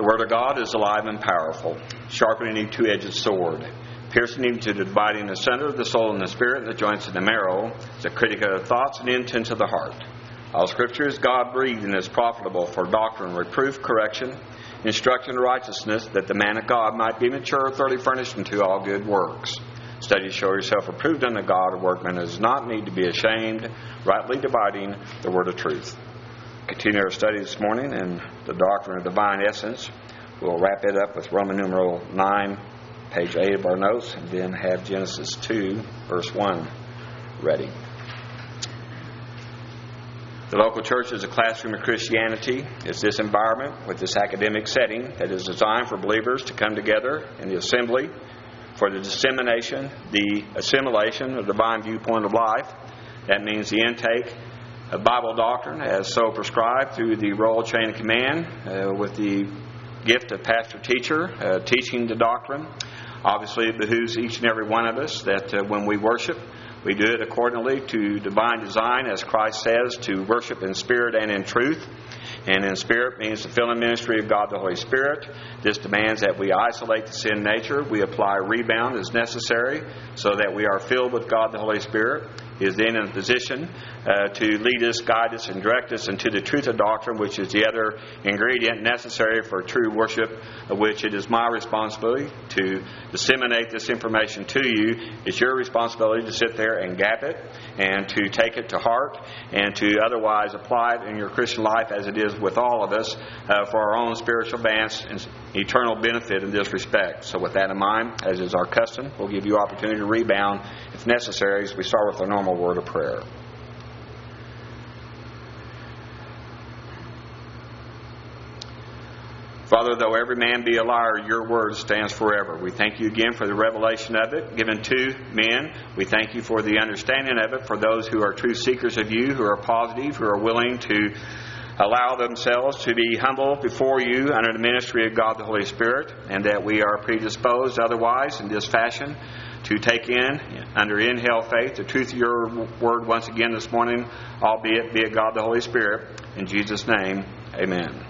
The Word of God is alive and powerful, sharpening a two-edged sword, piercing even to the dividing asunder of the soul and the spirit and the joints and the marrow, is a critic of the thoughts and intents of the heart. All Scripture is God-breathed and is profitable for doctrine, reproof, correction, instruction in righteousness, that the man of God might be mature, thoroughly furnished unto all good works. Study to show yourself approved unto God, a workman that does not need to be ashamed, rightly dividing the word of truth. Continue our study this morning in the doctrine of divine essence. We'll wrap it up with Roman numeral 9, page 8 of our notes, and then have Genesis 2, verse 1 ready. The local church is a classroom of Christianity. It's this environment with this academic setting that is designed for believers to come together in the assembly for the dissemination, the assimilation of the divine viewpoint of life. That means the intake of Bible doctrine as so prescribed through the royal chain of command with the gift of pastor-teacher teaching the doctrine. Obviously, it behooves each and every one of us that when we worship, we do it accordingly to divine design, as Christ says, to worship in spirit and in truth. And in spirit means the filling ministry of God the Holy Spirit. This demands that we isolate the sin nature. We apply rebound as necessary so that we are filled with God the Holy Spirit. He is then in a position to lead us, guide us, and direct us into the truth of doctrine, which is the other ingredient necessary for true worship, of which it is my responsibility to disseminate this information to you. It's your responsibility to sit there and gap it and to take it to heart and to otherwise apply it in your Christian life, as it is with all of us, for our own spiritual advance and eternal benefit in this respect. So with that in mind, as is our custom, we'll give you opportunity to rebound if necessary as we start with our normal word of prayer. Father, though every man be a liar, your word stands forever. We thank you again for the revelation of it given to men. We thank you for the understanding of it for those who are true seekers of you, who are positive, who are willing to allow themselves to be humble before you under the ministry of God the Holy Spirit, and that we are predisposed otherwise in this fashion to take in, under inhale faith, the truth of your word once again this morning, albeit be it God the Holy Spirit. In Jesus' name, amen.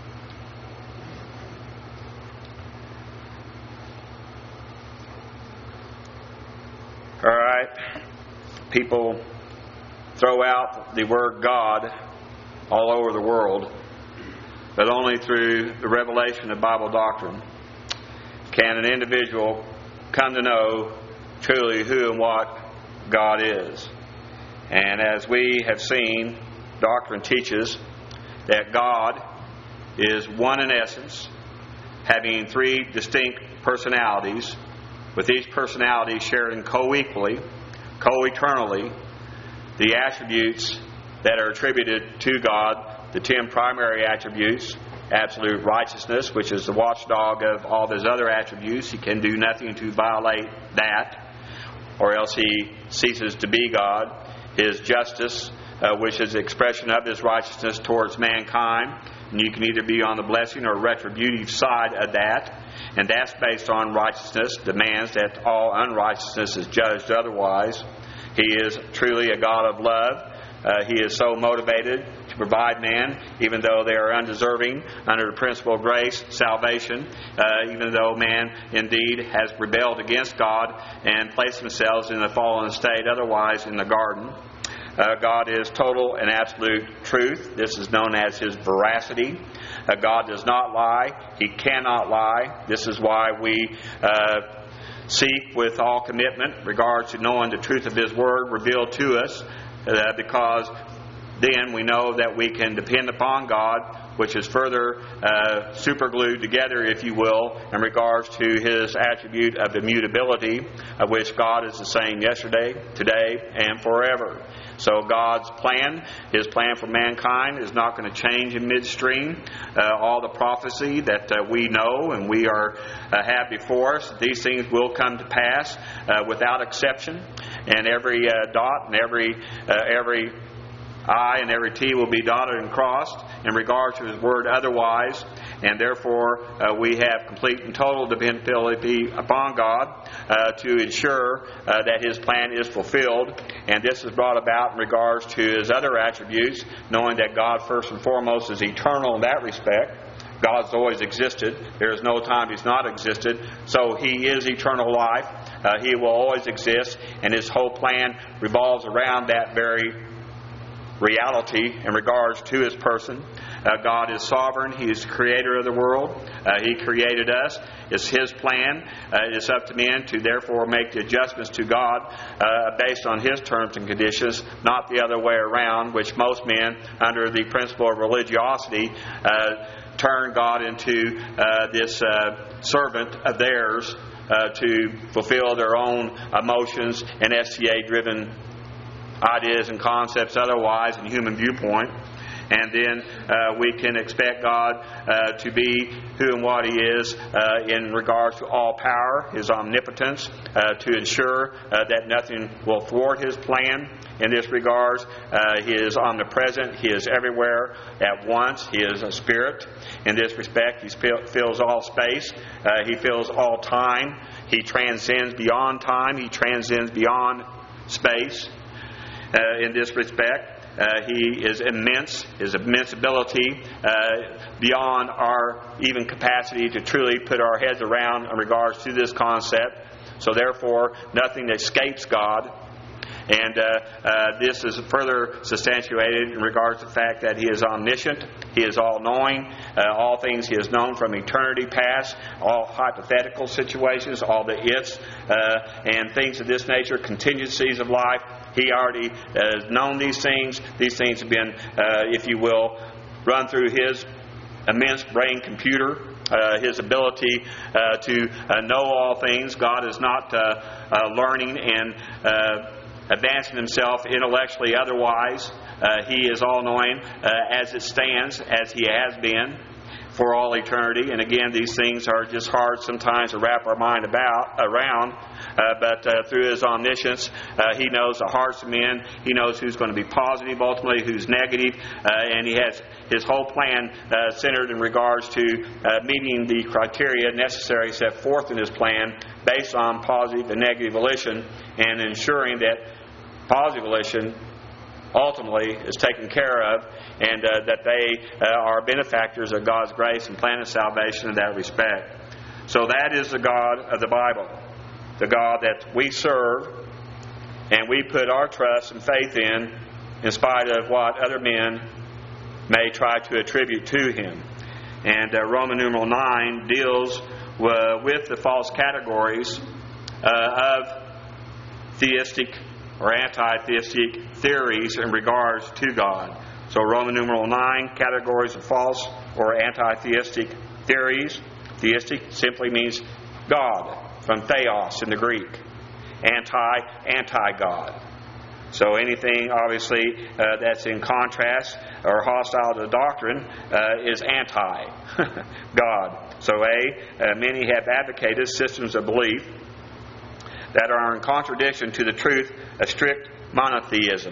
All right. People throw out the word God all over the world, but only through the revelation of Bible doctrine can an individual come to know truly who and what God is. And as we have seen, doctrine teaches that God is one in essence, having three distinct personalities, with each personality sharing co-equally, co-eternally, the attributes that are attributed to God, the 10 primary attributes: absolute righteousness, which is the watchdog of all of his other attributes. He can do nothing to violate that, or else he ceases to be God. His justice, which is the expression of his righteousness towards mankind. And you can either be on the blessing or retributive side of that. And that's based on righteousness, demands that all unrighteousness is judged otherwise. He is truly a God of love. He is so motivated to provide man, even though they are undeserving, under the principle of grace, salvation, even though man indeed has rebelled against God and placed themselves in a fallen state otherwise in the garden. God is total and absolute truth. This is known as his veracity. God does not lie. He cannot lie. This is why we seek with all commitment regards to knowing the truth of his word revealed to us, because then we know that we can depend upon God, which is further superglued together, if you will, in regards to his attribute of immutability, of which God is the same yesterday, today, and forever. So God's plan, his plan for mankind, is not going to change in midstream. All the prophecy that we know and we have before us, these things will come to pass without exception. And every dot and every I and every T will be dotted and crossed in regard to his word otherwise. And therefore, we have complete and total dependability upon God to ensure that his plan is fulfilled. And this is brought about in regards to his other attributes, knowing that God first and foremost is eternal in that respect. God's always existed. There is no time He's not existed. So He is eternal life. He will always exist, and His whole plan revolves around that very reality in regards to His person. God is sovereign. He is the creator of the world. He created us. It's His plan. It is up to men to therefore make the adjustments to God based on His terms and conditions, not the other way around, which most men, under the principle of religiosity, turn God into this servant of theirs to fulfill their own emotions and STA-driven ideas and concepts otherwise in human viewpoint. And then we can expect God to be who and what He is in regards to all power, His omnipotence, to ensure that nothing will thwart His plan. In this regard, He is omnipresent. He is everywhere at once. He is a spirit. In this respect, He fills all space. He fills all time. He transcends beyond time. He transcends beyond space. In this respect, He is immense. His immense ability beyond our even capacity to truly put our heads around in regards to this concept. So therefore, nothing escapes God. And this is further substantiated in regards to the fact that He is omniscient. He is all-knowing. All things He has known from eternity past. All hypothetical situations, all the ifs, and things of this nature, contingencies of life. He already has known these things. These things have been, if you will, run through His immense brain computer. His ability to know all things. God is not learning and advancing Himself intellectually otherwise. He is all-knowing as it stands, as He has been for all eternity. And again, these things are just hard sometimes to wrap our mind around. But through His omniscience, He knows the hearts of men. He knows who's going to be positive, ultimately who's negative. And He has His whole plan centered in regards to meeting the criteria necessary set forth in His plan based on positive and negative volition, and ensuring that positive volition ultimately is taken care of, and that they are benefactors of God's grace and plan of salvation in that respect. So that is the God of the Bible, the God that we serve and we put our trust and faith in spite of what other men may try to attribute to Him. And Roman numeral 9 deals with the false categories of theistic or anti-theistic theories in regards to God. So Roman numeral 9, categories of false or anti-theistic theories. Theistic simply means God, from theos in the Greek. Anti-God. So anything, obviously, that's in contrast or hostile to the doctrine is anti-God. So many have advocated systems of belief that are in contradiction to the truth of strict monotheism.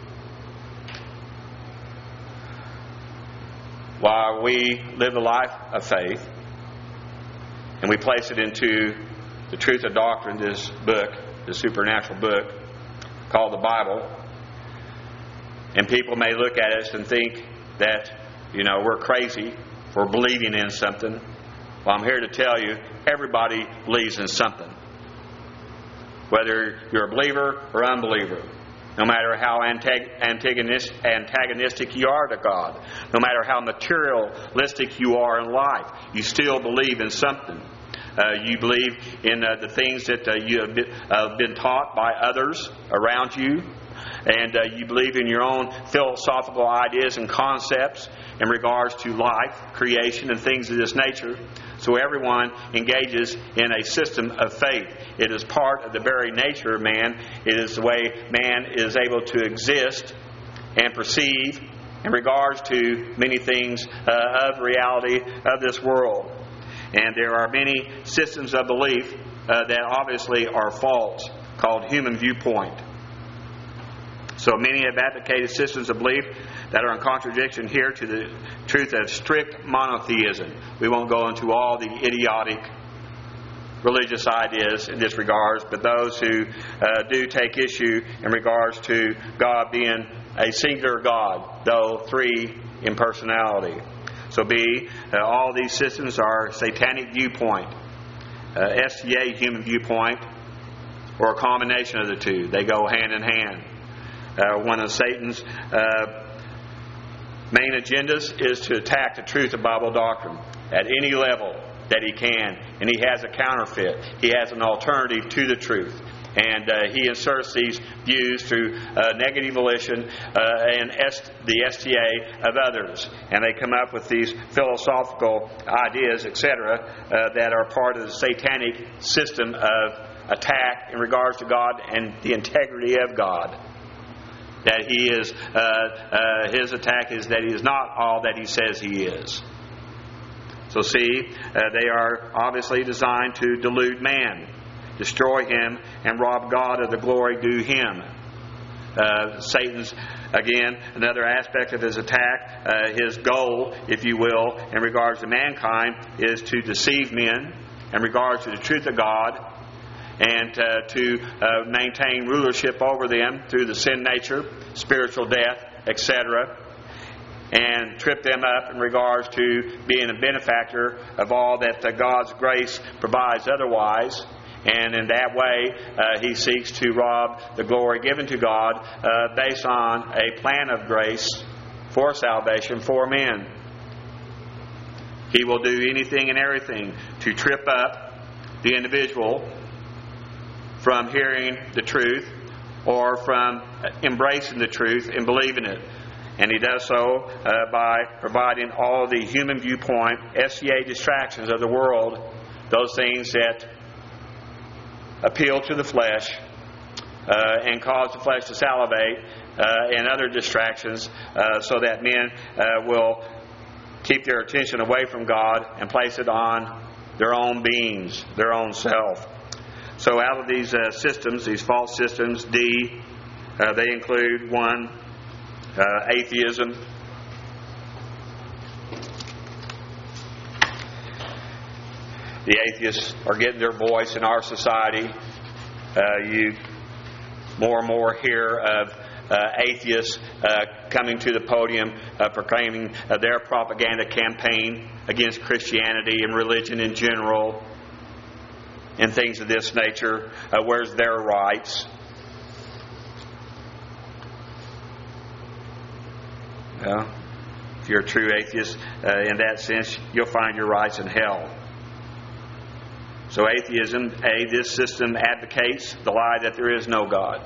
While we live the life of faith and we place it into the truth of doctrine, this book, this supernatural book called the Bible, and people may look at us and think that, we're crazy for believing in something. Well, I'm here to tell you, everybody believes in something. Whether you're a believer or unbeliever, no matter how antagonistic you are to God, no matter how materialistic you are in life, you still believe in something. You believe in the things that you have been taught by others around you, and you believe in your own philosophical ideas and concepts in regards to life, creation, and things of this nature. So everyone engages in a system of faith. It is part of the very nature of man. It is the way man is able to exist and perceive in regards to many things of reality of this world. And there are many systems of belief that obviously are false, called human viewpoint. So many have advocated systems of belief that are in contradiction here to the truth of strict monotheism. We won't go into all the idiotic religious ideas in this regards, but those who do take issue in regards to God being a singular God, though three in personality. So B, all these systems are satanic viewpoint, STA human viewpoint, or a combination of the two. They go hand in hand. One of Satan's main agendas is to attack the truth of Bible doctrine at any level that he can. And he has a counterfeit. He has an alternative to the truth. And he inserts these views through negative volition and the STA of others. And they come up with these philosophical ideas, etc., that are part of the satanic system of attack in regards to God and the integrity of God. That he is, his attack is that he is not all that he says he is. So see, they are obviously designed to delude man, destroy him, and rob God of the glory due him. Satan's, again, another aspect of his attack, his goal, if you will, in regards to mankind, is to deceive men in regards to the truth of God, and to maintain rulership over them through the sin nature, spiritual death, etc., and trip them up in regards to being a benefactor of all that God's grace provides otherwise. And in that way, he seeks to rob the glory given to God based on a plan of grace for salvation for men. He will do anything and everything to trip up the individual from hearing the truth or from embracing the truth and believing it. And he does so by providing all the human viewpoint, SCA distractions of the world, those things that appeal to the flesh and cause the flesh to salivate, and other distractions, so that men will keep their attention away from God and place it on their own beings, their own self. So out of these systems, these false systems, D, they include 1, atheism. The atheists are getting their voice in our society. You more and more hear of atheists coming to the podium proclaiming their propaganda campaign against Christianity and religion in general and things of this nature. Where's their rights? Well, if you're a true atheist, in that sense, you'll find your rights in hell. So atheism, this system advocates the lie that there is no God.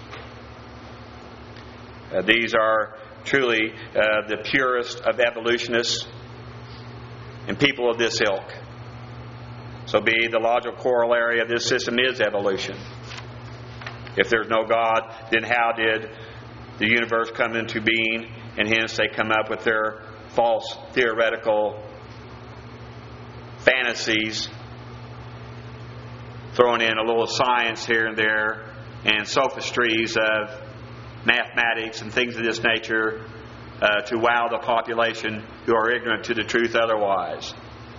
These are truly the purest of evolutionists and people of this ilk. So the logical corollary of this system is evolution. If there's no God, then how did the universe come into being? And hence they come up with their false theoretical fantasies, throwing in a little science here and there, and sophistries of mathematics and things of this nature to wow the population who are ignorant to the truth otherwise.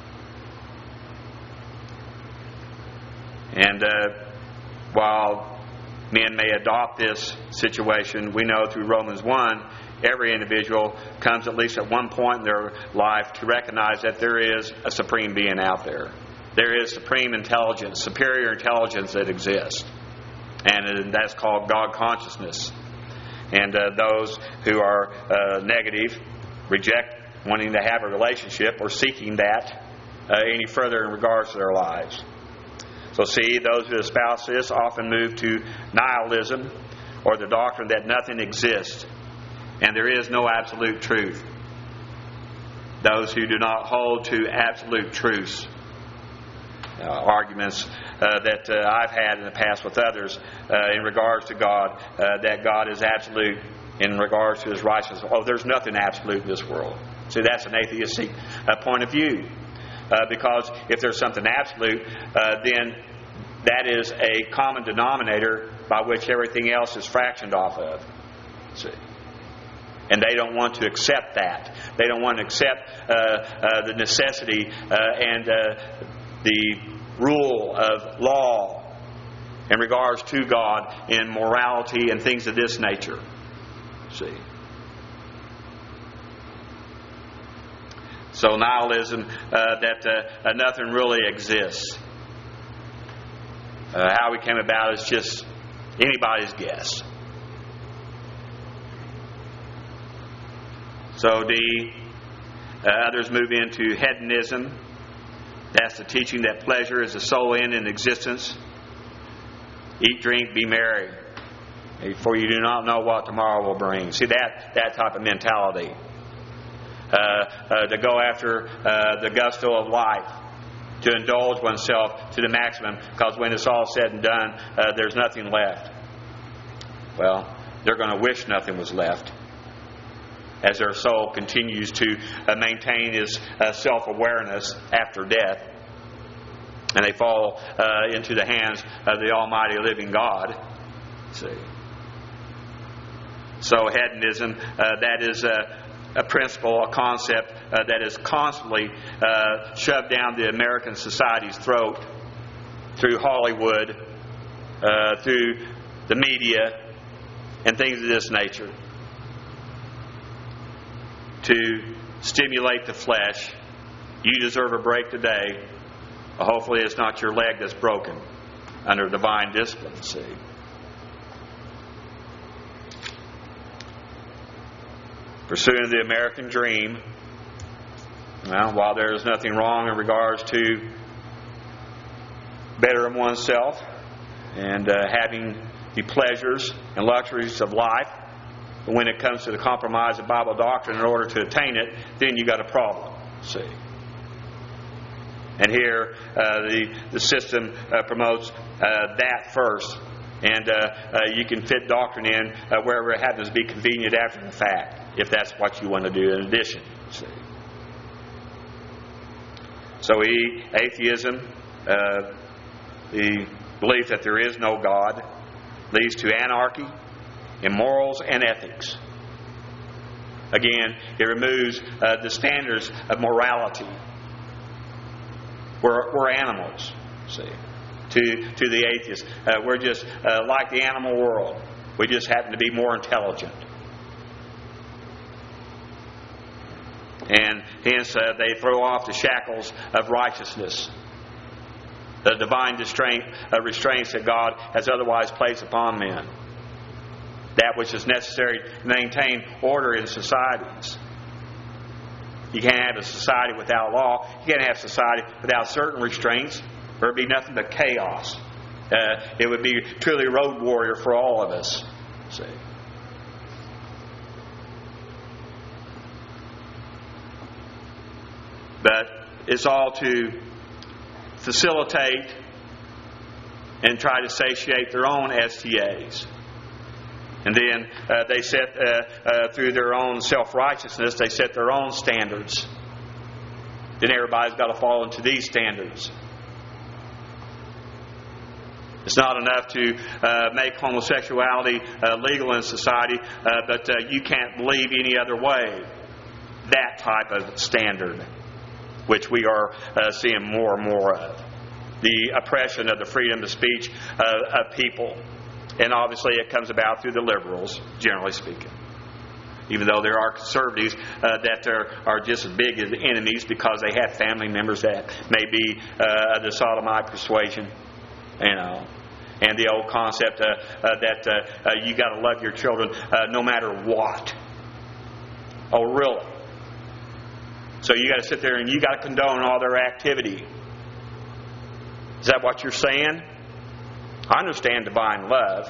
And while men may adopt this situation, we know through Romans 1, every individual comes at least at one point in their life to recognize that there is a supreme being out there. There is supreme intelligence, superior intelligence that exists. And that's called God consciousness. And those who are negative reject wanting to have a relationship or seeking that any further in regards to their lives. So see, those who espouse this often move to nihilism, or the doctrine that nothing exists and there is no absolute truth. Those who do not hold to absolute truths. Arguments that I've had in the past with others in regards to God, that God is absolute in regards to His righteousness. Oh, there's nothing absolute in this world. See, that's an atheistic point of view. Because if there's something absolute, then that is a common denominator by which everything else is fractioned off of. See? And they don't want to accept that. They don't want to accept the necessity and the rule of law in regards to God in morality and things of this nature. See? So nihilism, that nothing really exists. How we came about is just anybody's guess. So others move into hedonism. That's the teaching that pleasure is the sole end in existence. Eat, drink, be merry, for you do not know what tomorrow will bring. See, that type of mentality. To go after the gusto of life, to indulge oneself to the maximum, because when it's all said and done, there's nothing left. Well, they're going to wish nothing was left, as their soul continues to maintain its self-awareness after death, and they fall into the hands of the Almighty Living God. See. So hedonism, that is a principle, a concept that is constantly shoved down the American society's throat through Hollywood, through the media, and things of this nature, to stimulate the flesh. You deserve a break today. Hopefully it's not your leg that's broken under divine discipline, see. Pursuing the American dream, well, while there is nothing wrong in regards to bettering oneself and having the pleasures and luxuries of life, but when it comes to the compromise of Bible doctrine in order to attain it, then you got a problem, see. And here the system promotes that first. And you can fit doctrine in wherever it happens to be convenient after the fact, if that's what you want to do in addition. See? So atheism, the belief that there is no God, leads to anarchy in morals and ethics. Again, it removes the standards of morality. We're animals, see. To the atheist, we're just like the animal world. We just happen to be more intelligent. And hence they throw off the shackles of righteousness, the divine restraints that God has otherwise placed upon men. That which is necessary to maintain order in societies. You can't have a society without law. You can't have society without certain restraints. There would be nothing but chaos. It would be truly road warrior for all of us. See. But it's all to facilitate and try to satiate their own STAs. And then they set, through their own self-righteousness, they set their own standards. Then everybody's got to fall into these standards. It's not enough to make homosexuality legal in society, but you can't believe any other way. That type of standard, which we are seeing more and more of. The oppression of the freedom of speech of people. And obviously it comes about through the liberals, generally speaking. Even though there are conservatives that are just as big as the enemies because they have family members that may be the sodomite persuasion. You know, and the old concept that you got to love your children no matter what. Oh, really? So you got to sit there and you got to condone all their activity. Is that what you're saying? I understand divine love.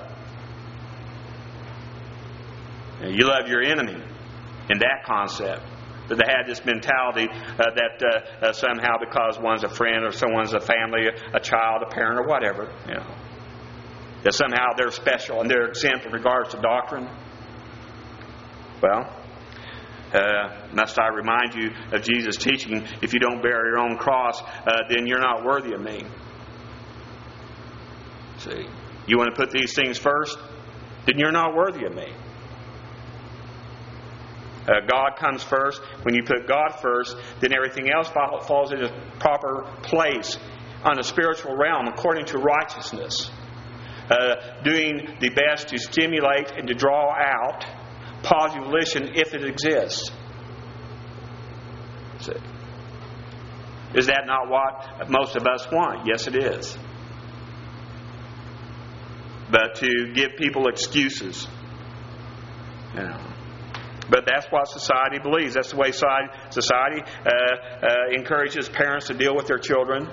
You love your enemy in that concept. But they had this mentality that somehow because one's a friend or someone's a family, a child, a parent, or whatever, you know, that somehow they're special and they're exempt in regards to doctrine. Well, must I remind you of Jesus' teaching, if you don't bear your own cross, then you're not worthy of me. See, you want to put these things first? Then you're not worthy of me. God comes first. When you put God first, then everything else falls into proper place on the spiritual realm according to righteousness. Doing the best to stimulate and to draw out positive volition if it exists. See. Is that not what most of us want? Yes, it is. But to give people excuses, But that's what society believes. That's the way society encourages parents to deal with their children.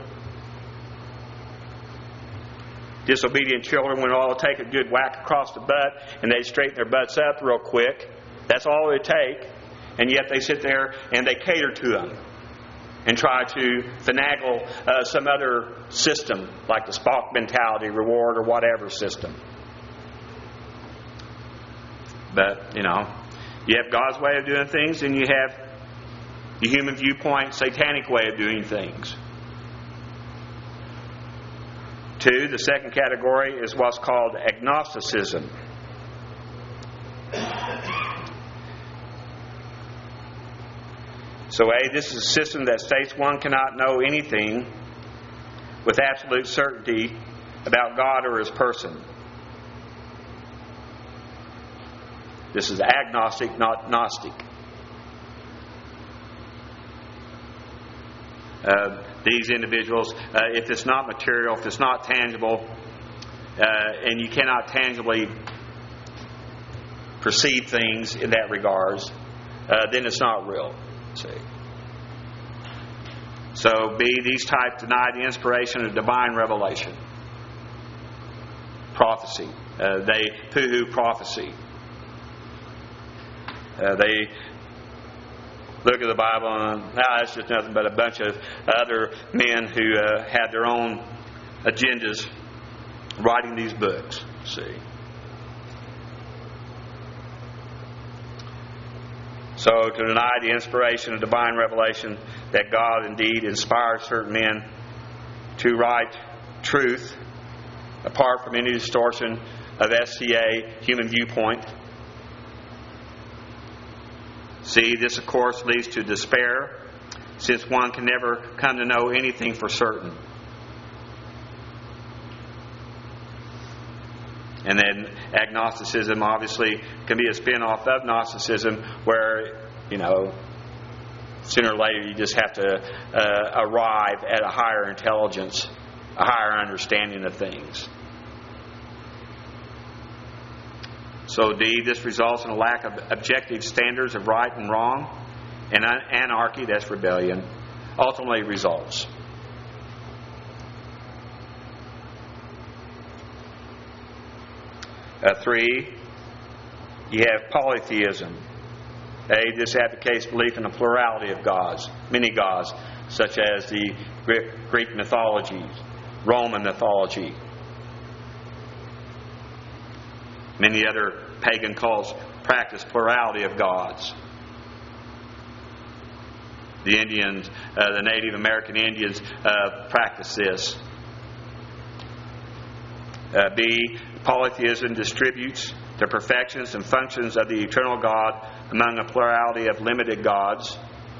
Disobedient children would all take a good whack across the butt and they straighten their butts up real quick. That's all it would take. And yet they sit there and they cater to them and try to finagle some other system like the Spock mentality, reward, or whatever system. But, you have God's way of doing things and you have the human viewpoint, satanic way of doing things. 2, the second category is what's called agnosticism. So this is a system that states one cannot know anything with absolute certainty about God or His person. This is agnostic, not Gnostic. These individuals, if it's not material, if it's not tangible, and you cannot tangibly perceive things in that regards, then it's not real. See. So these types deny the inspiration of divine revelation. Prophecy. They poo-hoo prophecy. They look at the Bible and it's just nothing but a bunch of other men who had their own agendas writing these books. See. So to deny the inspiration of divine revelation that God indeed inspired certain men to write truth apart from any distortion of SCA, human viewpoint. See, this of course leads to despair, since one can never come to know anything for certain. And then agnosticism obviously can be a spin-off of Gnosticism where, sooner or later you just have to arrive at a higher intelligence, a higher understanding of things. So D, this results in a lack of objective standards of right and wrong, and anarchy, that's rebellion, ultimately results. Three, you have polytheism. This advocates belief in a plurality of gods, many gods, such as the Greek mythology, Roman mythology. Many other pagan cults practice plurality of gods. The Indians, the Native American Indians practice this. B, polytheism distributes the perfections and functions of the eternal God among a plurality of limited gods.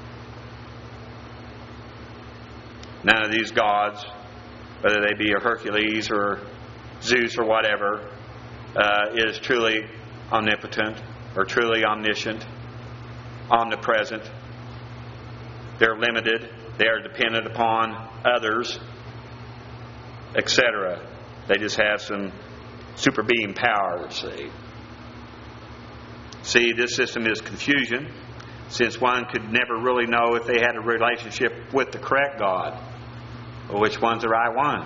None of these gods, whether they be a Hercules or Zeus or whatever, is truly omnipotent or truly omniscient, omnipresent. They're limited. They are dependent upon others, etc. They just have some super being power, See, this system is confusion, since one could never really know if they had a relationship with the correct God, or which one's the right one.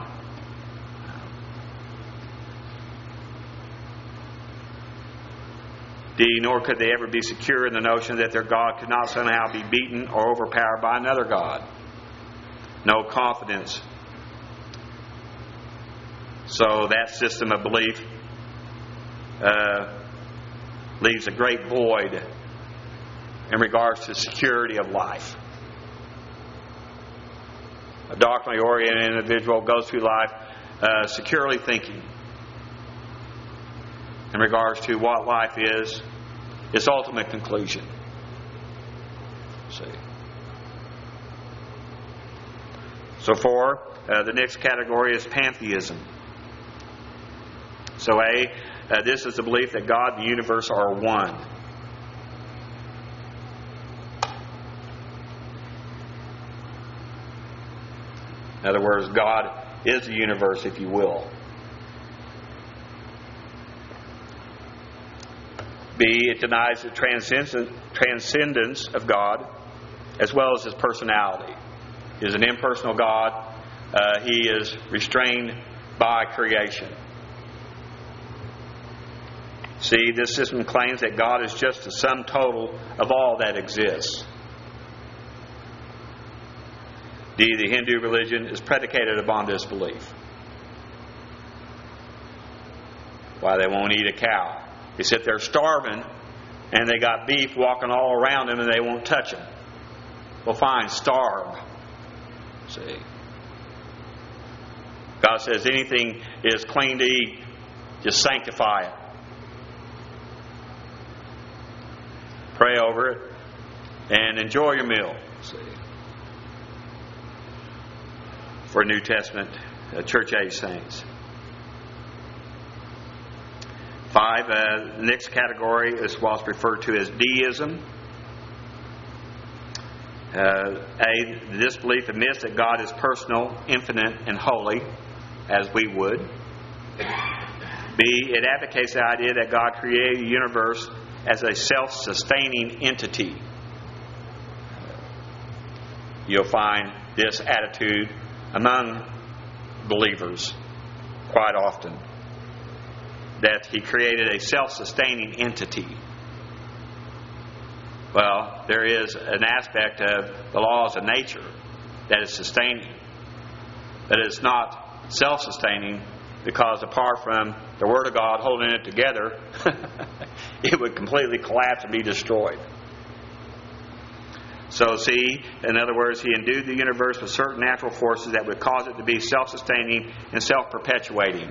D, nor could they ever be secure in the notion that their God could not somehow be beaten or overpowered by another God. No confidence. So that system of belief leaves a great void in regards to security of life. A doctrinally oriented individual goes through life securely thinking in regards to what life is, its ultimate conclusion. See. So the next category is pantheism. So this is the belief that God and the universe are one. In other words, God is the universe, if you will. B, it denies the transcendence of God as well as His personality. He is an impersonal God. He is restrained by creation. C, this system claims that God is just the sum total of all that exists. D, the Hindu religion is predicated upon this belief. Why they won't eat a cow. They sit there starving, and they got beef walking all around them, and they won't touch them. Well, fine, starve. See? God says anything is clean to eat, just sanctify it. Pray over it, and enjoy your meal. See? For New Testament church age saints. 5, the next category is what's referred to as deism. A, the disbelief admits that God is personal, infinite, and holy, as we would. B, it advocates the idea that God created the universe as a self-sustaining entity. You'll find this attitude among believers quite often. That He created a self-sustaining entity. Well, there is an aspect of the laws of nature that is sustaining. But it's not self-sustaining, because apart from the Word of God holding it together, it would completely collapse and be destroyed. So see, in other words, He endued the universe with certain natural forces that would cause it to be self-sustaining and self-perpetuating.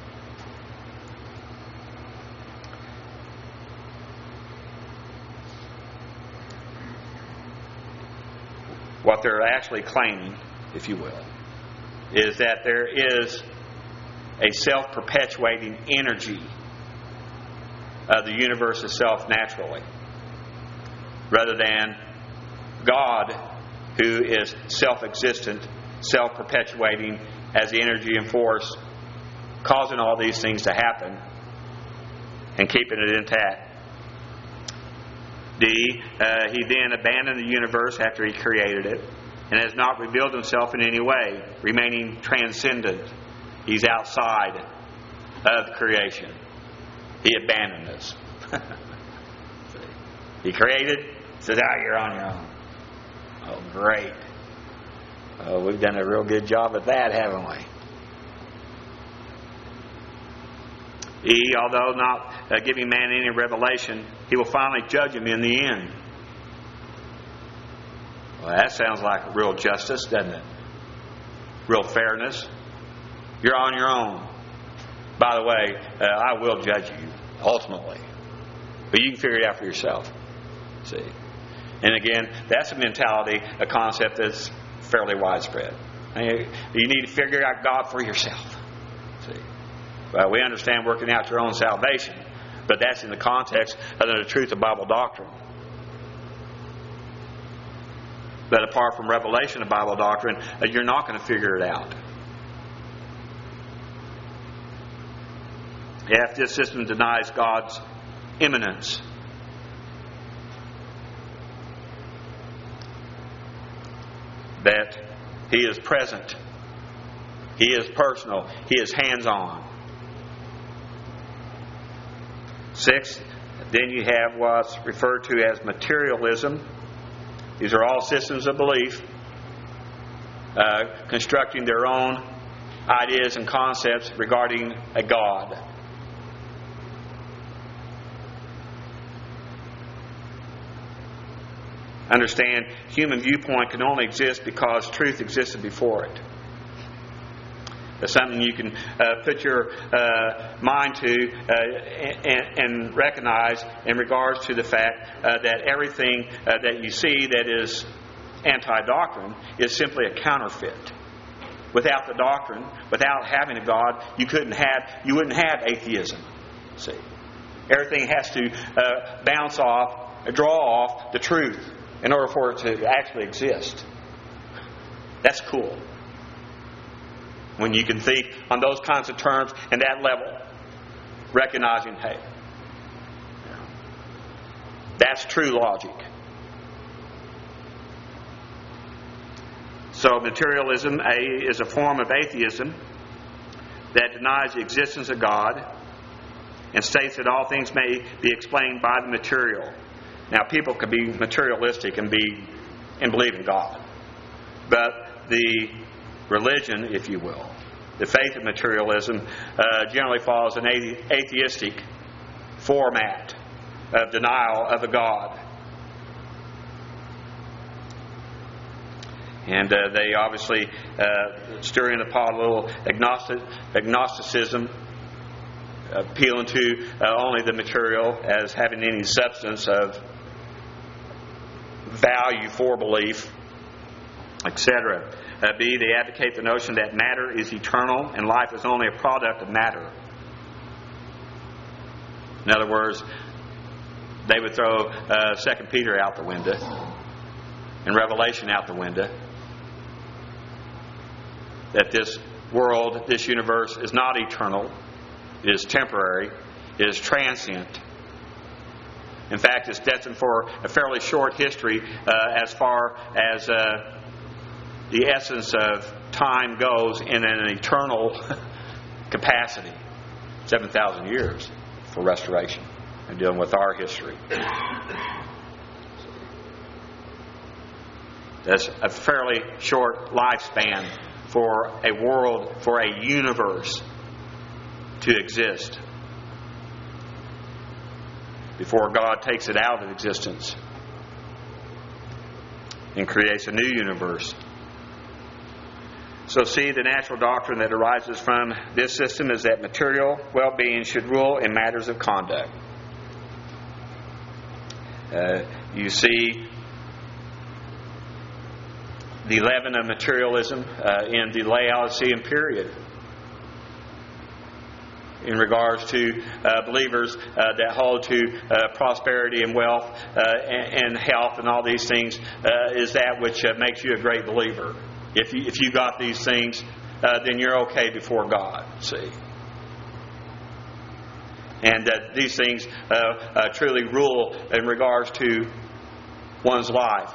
What they're actually claiming, if you will, is that there is a self-perpetuating energy of the universe itself naturally, rather than God, who is self-existent, self-perpetuating as the energy and force, causing all these things to happen and keeping it intact. D, He then abandoned the universe after He created it and has not revealed Himself in any way, remaining transcendent. He's outside of creation. He abandoned us. He created, says, you're on your own. Oh, great. Oh, we've done a real good job at that, haven't we? E, although not giving man any revelation, He will finally judge him in the end. Well, that sounds like real justice, doesn't it? Real fairness. You're on your own. By the way, I will judge you, ultimately. But you can figure it out for yourself. See? And again, that's a mentality, a concept that's fairly widespread. You need to figure out God for yourself. See? Well, we understand working out your own salvation, but that's in the context of the truth of Bible doctrine. But apart from revelation of Bible doctrine, you're not going to figure it out. If this system denies God's immanence, that He is present, He is personal, He is hands-on. 6, then you have what's referred to as materialism. These are all systems of belief, constructing their own ideas and concepts regarding a God. Understand, human viewpoint can only exist because truth existed before it. That's something you can put your mind to and recognize in regards to the fact that everything that you see that is anti-doctrine is simply a counterfeit. Without the doctrine, without having a God, you wouldn't have atheism. See, everything has to bounce off, draw off the truth in order for it to actually exist. That's cool. When you can think on those kinds of terms and that level, recognizing, hey, that's true logic. So materialism is a form of atheism that denies the existence of God and states that all things may be explained by the material. Now, people can be materialistic and believe in God, but the religion, if you will, the faith of materialism, generally follows an atheistic format of denial of a God. And they obviously stir in the pot a little agnosticism, appealing to only the material as having any substance of value for belief, etc. B, they advocate the notion that matter is eternal and life is only a product of matter. In other words, they would throw 2 Peter out the window and Revelation out the window. That this world, this universe is not eternal. It is temporary. It is transient. In fact, it's destined for a fairly short history as far as the essence of time goes in an eternal capacity. 7,000 years for restoration and dealing with our history. That's a fairly short lifespan for a world, for a universe to exist before God takes it out of existence and creates a new universe. So see, the natural doctrine that arises from this system is that material well-being should rule in matters of conduct. You see the leaven of materialism in the Laodicean period in regards to believers that hold to prosperity and wealth and health and all these things is that which makes you a great believer. If you got these things, then you're okay before God. See, and these things truly rule in regards to one's life.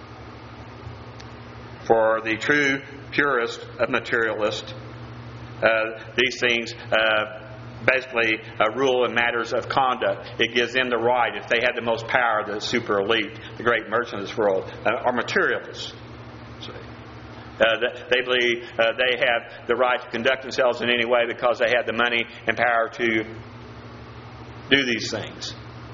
For the true purist of materialists, these things basically rule in matters of conduct. It gives them the right, if they had the most power, the super elite, the great merchants of this world, are materialists. They believe they have the right to conduct themselves in any way because they have the money and power to do these things.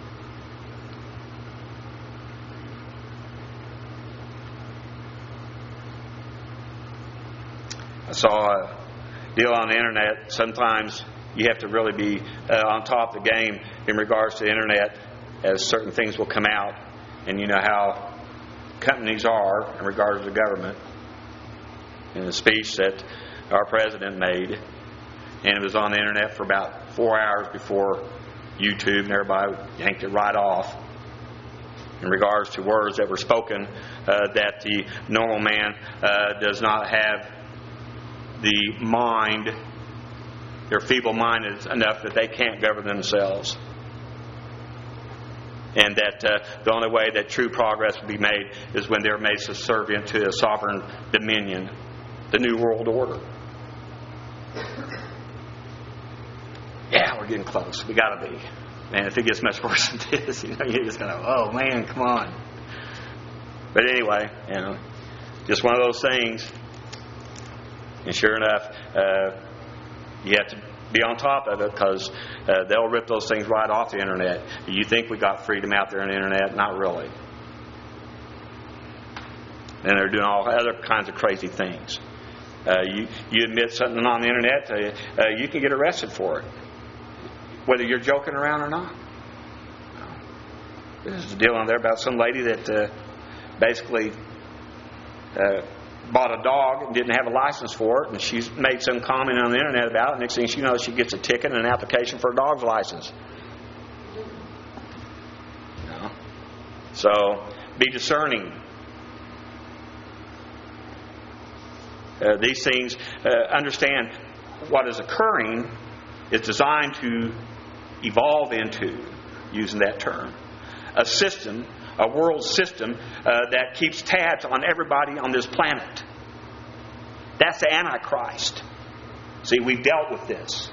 I saw a deal on the internet. Sometimes you have to really be on top of the game in regards to the internet, as certain things will come out, and you know how companies are in regards to the government. In the speech that our president made, and it was on the internet for about 4 hours before YouTube and everybody yanked it right off, in regards to words that were spoken that the normal man does not have the mind, they're feeble-minded enough that they can't govern themselves. And that the only way that true progress will be made is when they're made subservient to a sovereign dominion, the New World Order. Yeah, we're getting close. We got to be. Man, if it gets much worse than this, you're just going to, oh man, come on. But anyway, just one of those things. And sure enough, you have to be on top of it because they'll rip those things right off the internet. You think we got freedom out there on the internet? Not really. And they're doing all other kinds of crazy things. You admit something on the internet, you can get arrested for it, whether you're joking around or not. There's a deal on there about some lady that basically bought a dog and didn't have a license for it, and she's made some comment on the internet about it. Next thing she knows, she gets a ticket and an application for a dog's license. So be discerning. These things, understand what is occurring is designed to evolve into, using that term, a system, a world system that keeps tabs on everybody on this planet. That's the Antichrist. See, we've dealt with this.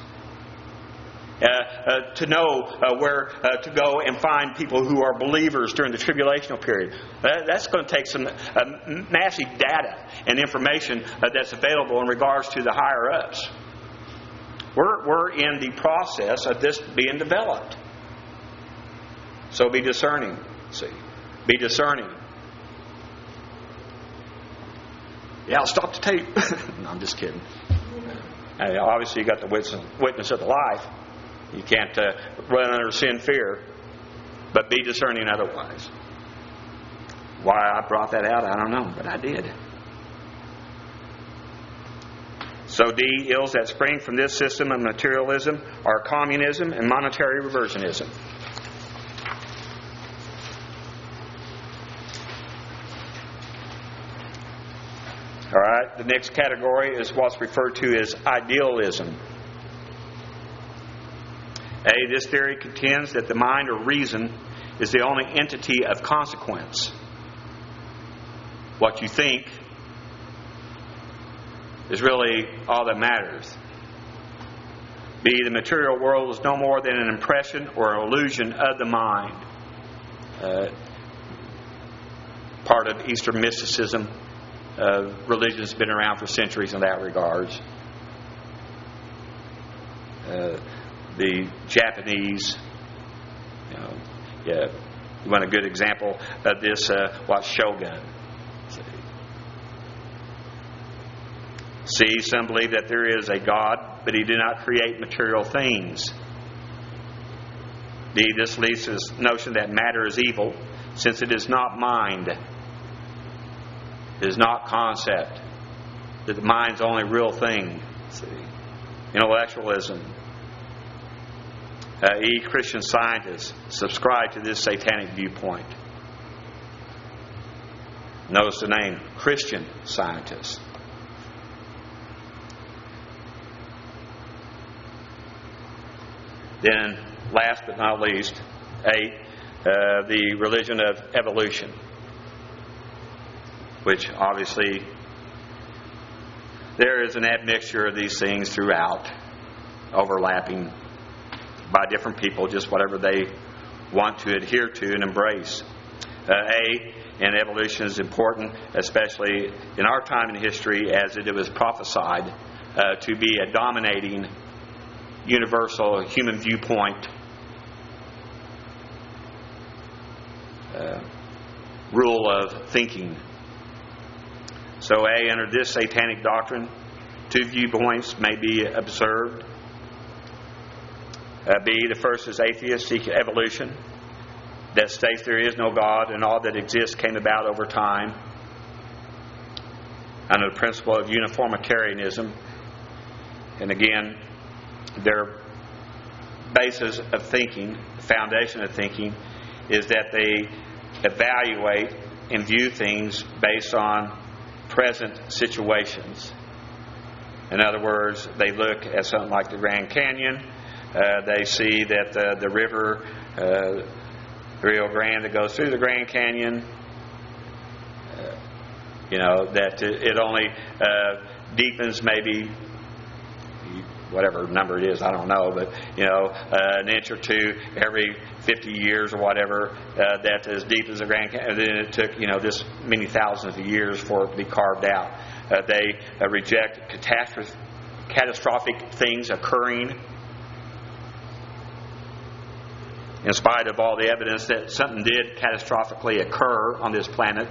To know where to go and find people who are believers during the tribulational period. That's going to take some massive data and information that's available in regards to the higher ups. We're in the process of this being developed. So be discerning. See, be discerning. Yeah, I'll stop the tape. No, I'm just kidding. Obviously, you got the witness of the life. You can't run under sin fear, but be discerning otherwise. Why I brought that out, I don't know, but I did. So D, ills that spring from this system of materialism are communism and monetary reversionism. All right, the next category is what's referred to as idealism. A, this theory contends that the mind or reason is the only entity of consequence. What you think is really all that matters. B, the material world is no more than an impression or an illusion of the mind. Part of Eastern mysticism. Religion has been around for centuries in that regards. The Japanese, you want a good example of this, was Shogun. See, some believe that there is a God, but He did not create material things. D, this leads to this notion that matter is evil, since it is not mind. It is not concept. That the mind's the only real thing. See? Intellectualism. E, Christian scientists subscribe to this satanic viewpoint. Notice the name, Christian scientists. Then, last but not least, 8, the religion of evolution, which obviously there is an admixture of these things throughout, overlapping by different people, just whatever they want to adhere to and embrace. And evolution is important, especially in our time in history, as it was prophesied to be a dominating universal human viewpoint, rule of thinking. So A, under this satanic doctrine, 2 viewpoints may be observed. B, the first is atheistic evolution, that states there is no God and all that exists came about over time under the principle of uniformitarianism. And again, their basis of thinking, foundation of thinking, is that they evaluate and view things based on present situations. In other words, they look at something like the Grand Canyon. They see that the river, Rio Grande, that goes through the Grand Canyon, that it only deepens maybe whatever number it is, I don't know, but an inch or two every 50 years or whatever, that's as deep as the Grand Canyon. And then it took this many thousands of years for it to be carved out. They reject catastrophic things occurring in spite of all the evidence that something did catastrophically occur on this planet.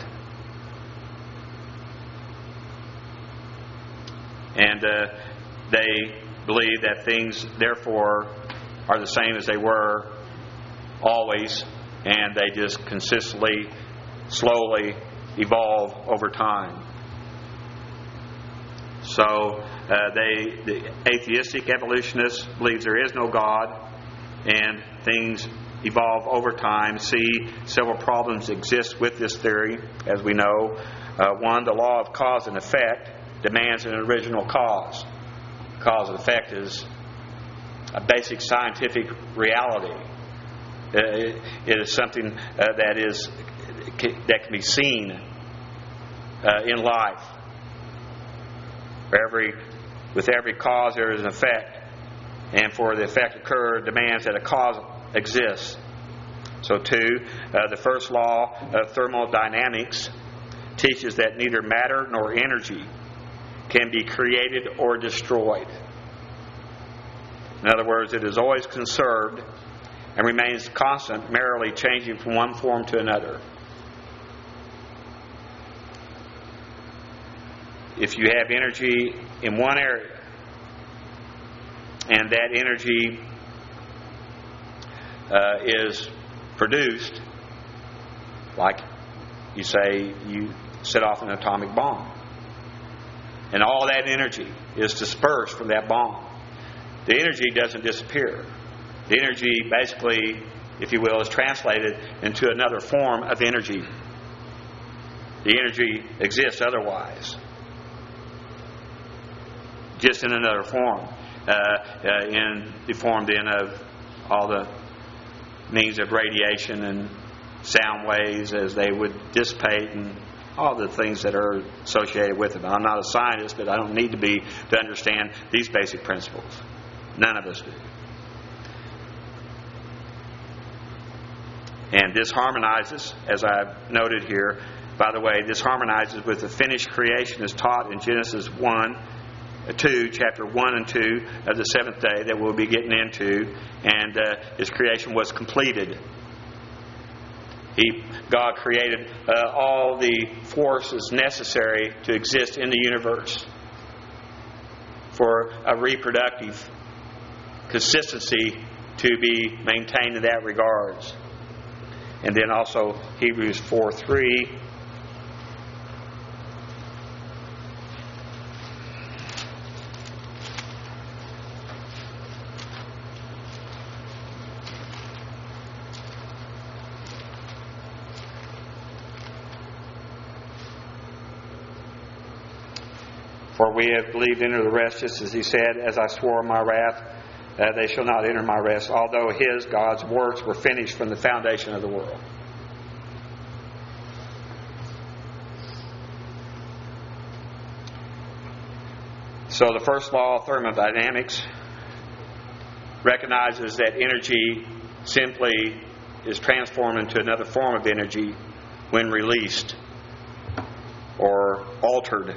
And they believe that things, therefore, are the same as they were always, and they just consistently, slowly evolve over time. So the atheistic evolutionists believe there is no God, and things evolve over time. See, several problems exist with this theory, as we know. One, the law of cause and effect demands an original cause. Cause and effect is a basic scientific reality. It is something that can be seen in life. With every cause there is an effect, and for the effect to occur demands that a cause exists. So too, the first law of thermodynamics teaches that neither matter nor energy can be created or destroyed. In other words, it is always conserved and remains constant, merely changing from one form to another. If you have energy in one area, and that energy is produced, like you say, you set off an atomic bomb, and all that energy is dispersed from that bomb. The energy doesn't disappear. The energy, basically, if you will, is translated into another form of energy. The energy exists otherwise, just in another form, in the form then of all the means of radiation and sound waves as they would dissipate and all the things that are associated with it. I'm not a scientist, but I don't need to be to understand these basic principles. None of us do. And this harmonizes, as I've noted here, by the way, this harmonizes with the finished creation as taught in Genesis 2, chapter 1 and 2 of the seventh day that we'll be getting into. And His creation was completed. God created all the forces necessary to exist in the universe for a reproductive consistency to be maintained in that regards. And then also Hebrews 4:3. For we have believed enter the rest, just as He said, as I swore in my wrath, they shall not enter my rest, although His, God's, works were finished from the foundation of the world. So the first law of thermodynamics recognizes that energy simply is transformed into another form of energy when released or altered.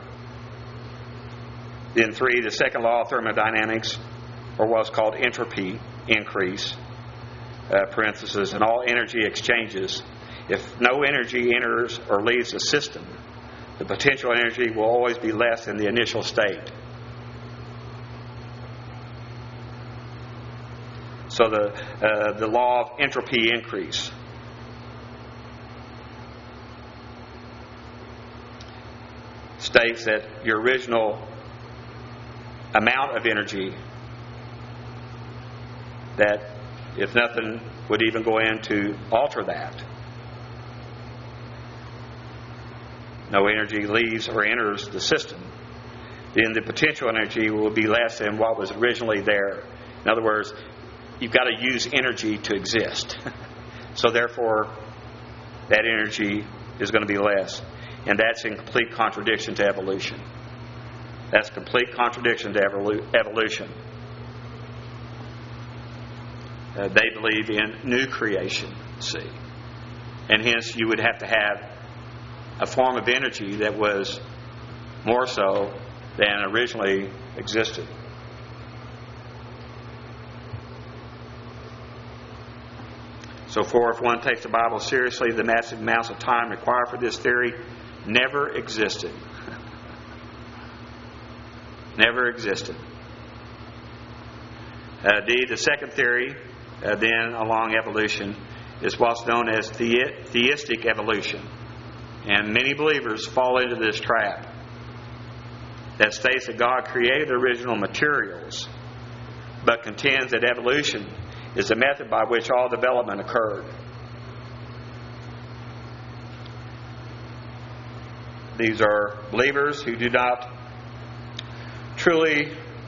Then 3, the second law of thermodynamics, or what's called entropy increase, parenthesis, and all energy exchanges. If no energy enters or leaves the system, the potential energy will always be less than the initial state. So the law of entropy increase states that your original amount of energy, that if nothing would even go in to alter that, no energy leaves or enters the system, then the potential energy will be less than what was originally there. In other words, you've got to use energy to exist. So therefore, that energy is going to be less. And that's in complete contradiction to evolution. That's complete contradiction to evolution. They believe in new creation, see. And hence you would have to have a form of energy that was more so than originally existed. So if one takes the Bible seriously, the massive amounts of time required for this theory never existed. Never existed. The second theory, then, along evolution, is what's known as theistic evolution. And many believers fall into this trap that states that God created the original materials, but contends that evolution is the method by which all development occurred. These are believers who do not truly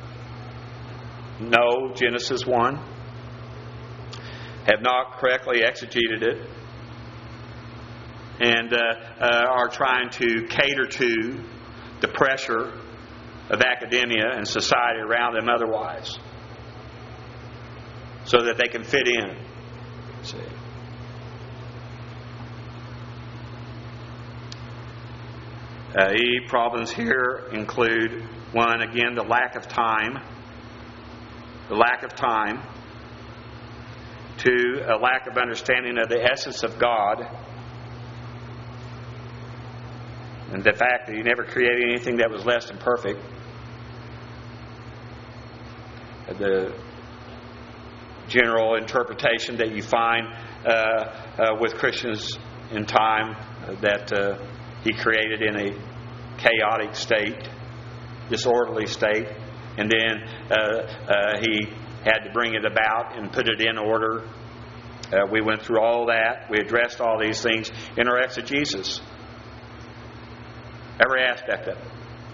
know Genesis 1, have not correctly exegeted it, and are trying to cater to the pressure of academia and society around them otherwise, so that they can fit in. See? Problems here include, one, again, the lack of time. The lack of time. Two, a lack of understanding of the essence of God. And the fact that He never created anything that was less than perfect. The general interpretation that you find with Christians in time that He created in a chaotic state, disorderly state, and then He had to bring it about and put it in order. We went through all that. We addressed all these things in our exegesis. Every aspect of it.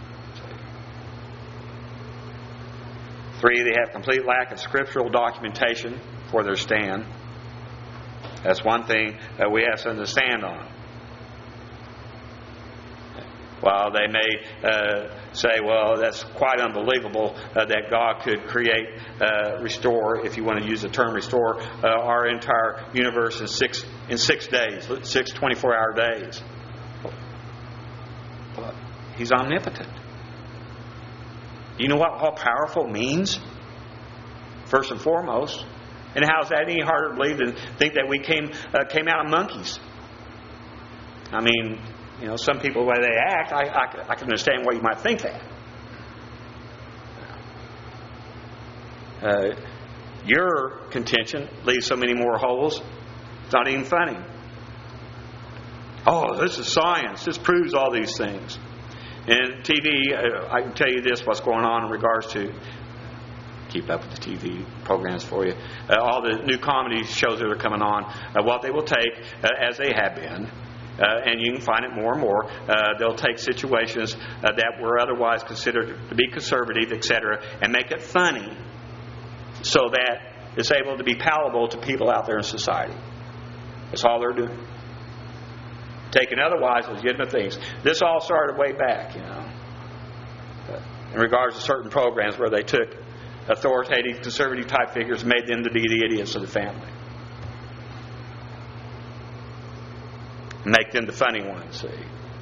3, they have complete lack of scriptural documentation for their stand. That's one thing that we have something to stand on. While they may say, well, that's quite unbelievable that God could create, restore, if you want to use the term restore, our entire universe in six days, 6 24-hour days. But He's omnipotent. You know what all powerful means? First and foremost. And how is that any harder to believe than think that we came out of monkeys? I mean, you know, some people, the way they act, I can understand why you might think that. Your contention leaves so many more holes, it's not even funny. Oh, this is science. This proves all these things. And TV, I can tell you this, what's going on in regards to, keep up with the TV programs for you, all the new comedy shows that are coming on, what they will take, as they have been, and you can find it more and more, they'll take situations that were otherwise considered to be conservative, etc., and make it funny so that it's able to be palatable to people out there in society. That's all they're doing. Taking otherwise legitimate things. This all started way back, you know, in regards to certain programs where they took authoritative, conservative type figures and made them to be the idiots of the family. Make them the funny ones, see.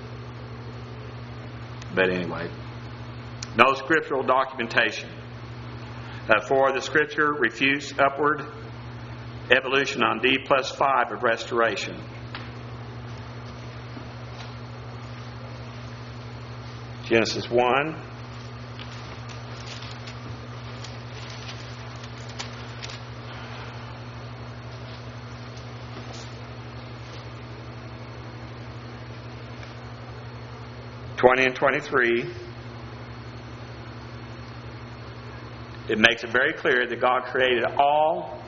But anyway, no scriptural documentation. For the Scripture refutes upward evolution on D+5 of restoration. Genesis 1. And 23, it makes it very clear that God created all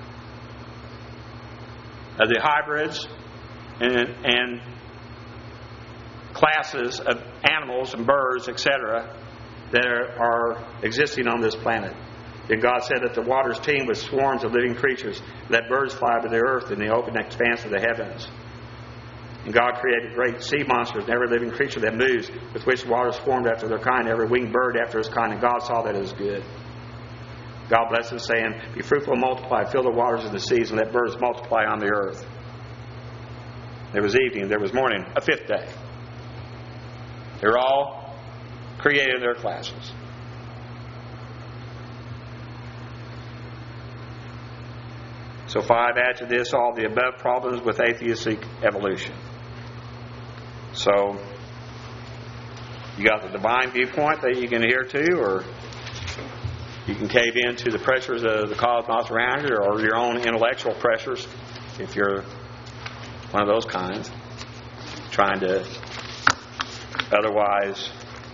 of the hybrids and classes of animals and birds, etc., that are existing on this planet. And God said that the waters teem with swarms of living creatures, let birds fly to the earth in the open expanse of the heavens. And God created great sea monsters and every living creature that moves, with which the waters formed after their kind, every winged bird after his kind. And God saw that it was good. God blessed us, saying, be fruitful and multiply, fill the waters of the seas, and let birds multiply on the earth. There was evening, there was morning, a fifth day. They were all created in their classes. So 5, add to this all the above problems with atheistic evolution. So, you got the divine viewpoint that you can adhere to, or you can cave into the pressures of the cosmos around you, or your own intellectual pressures, if you're one of those kinds, trying to otherwise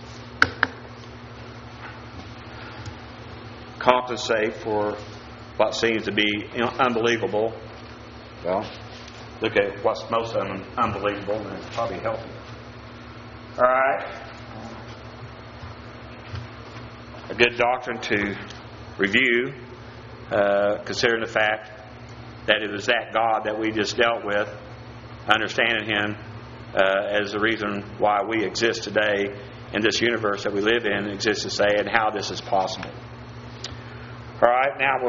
compensate for what seems to be unbelievable. Well, look at what's most unbelievable, and it's probably healthy. All right. a good doctrine to review, considering the fact that it was that God that we just dealt with, understanding Him as the reason why we exist today in this universe that we live in, exists to say, and how this is possible. All right, now we'll